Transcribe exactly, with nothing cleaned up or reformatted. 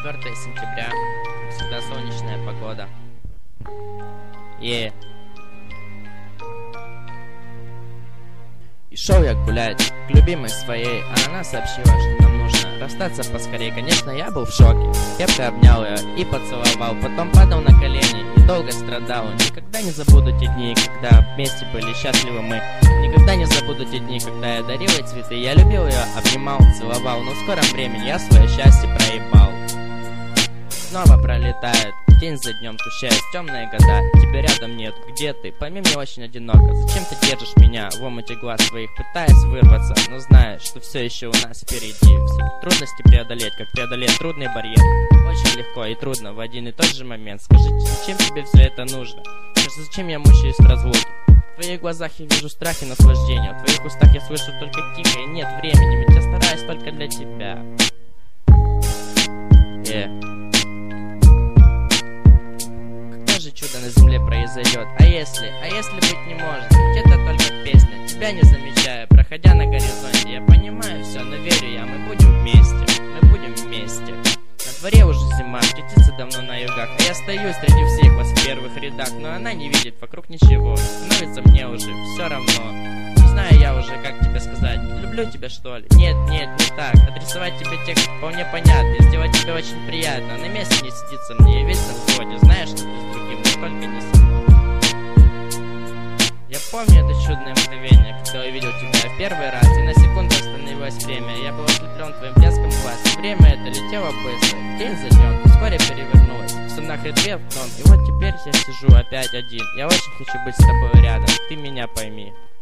четвёртое сентября. Всегда солнечная погода. И... И шел я гулять к любимой своей, а она сообщила, что нам нужно расстаться поскорее. Конечно, я был в шоке. Крепко обнял ее и поцеловал. Потом падал на колени и долго страдал. Никогда не забуду те дни, когда вместе были счастливы мы. Никогда не забуду те дни, когда я дарил ей цветы. Я любил ее, обнимал, целовал. Но в скором времени я свое счастье проебал. Снова пролетает день за днем, тущаясь темные года. Тебя рядом нет, где ты? Пойми, мне очень одиноко. Зачем ты держишь меня в омуте глаз своих, пытаясь вырваться, но знаешь, что все еще у нас впереди. Все трудности преодолеть, как преодолеть трудный барьер. Очень легко и трудно в один и тот же момент. Скажите, зачем тебе все это нужно? Скажи, зачем я мучаюсь в разлуке? В твоих глазах я вижу страх и наслаждение. В твоих устах я слышу только тихо, и нет времени, ведь я стараюсь только для тебя. Yeah. Чудо на земле произойдет. А если, а если быть не может? Ведь это только песня, тебя не замечая, проходя на горизонте. Я понимаю все, но верю я, мы будем вместе, мы будем вместе. На дворе уже зима, птицы давно на югах, а я стою среди всех вас в первых рядах. Но она не видит вокруг ничего, становится мне уже все равно. Не знаю я уже, как тебе сказать, люблю тебя что ли? Нет, нет, не так. Адресовать тебе текст вполне понятно, сделать тебе очень приятно. На месте не сидится мне, я весь на входе, знаешь, что ты с другим, но только не со мной. Я помню это чудное мгновение, когда увидел тебя в первый раз, и на секунду остановилось время. Я был ослеплен твоим блеском глаз, и время это летело быстро, день за днем, вскоре перевернулось. Все нахрен две в том, и вот теперь я сижу опять один. Я очень хочу быть с тобой рядом, ты меня пойми.